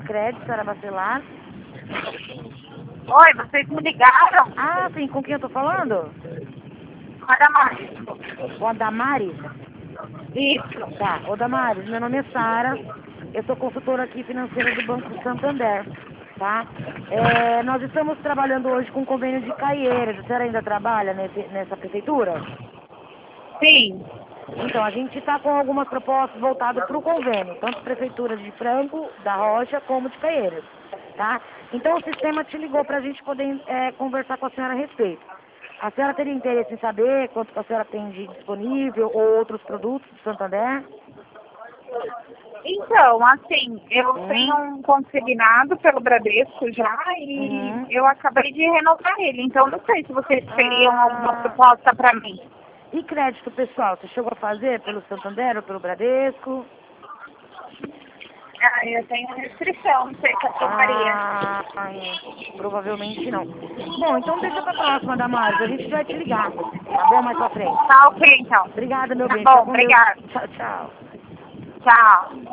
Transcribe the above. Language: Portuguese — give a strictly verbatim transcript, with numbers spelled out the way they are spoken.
crédito, senhora Bacelar. Oi, vocês me ligaram? Ah, sim, com quem eu tô falando? Com a Damares. Com a Damares? Isso. Tá, ô Damares, meu nome é Sara, eu sou consultora aqui financeira do Banco Santander, tá? É, nós estamos trabalhando hoje com convênio de Caieiras, a senhora ainda trabalha nesse, nessa prefeitura? Sim. Então, a gente está com algumas propostas voltadas para o convênio, tanto prefeituras de Franco, da Rocha, como de Caieiras, tá? Então, o sistema te ligou para a gente poder é, conversar com a senhora a respeito. A senhora teria interesse em saber quanto que a senhora tem de disponível ou outros produtos do Santander? Então, assim, eu Hum. tenho um consignado pelo Bradesco já e Uhum. eu acabei de renovar ele. Então, não sei se vocês teriam Ah. alguma proposta para mim. E crédito pessoal, você chegou a fazer pelo Santander ou pelo Bradesco? Ah, eu tenho restrição, não sei se eu tomaria. Ah, ai, provavelmente não. Bom, então deixa pra próxima, Damares. A gente vai te ligar. Tá bom? Mais pra frente. Tá ok, então. Obrigada, meu Tá bem. bom, Fica com Deus. obrigada. Tchau, tchau. Tchau.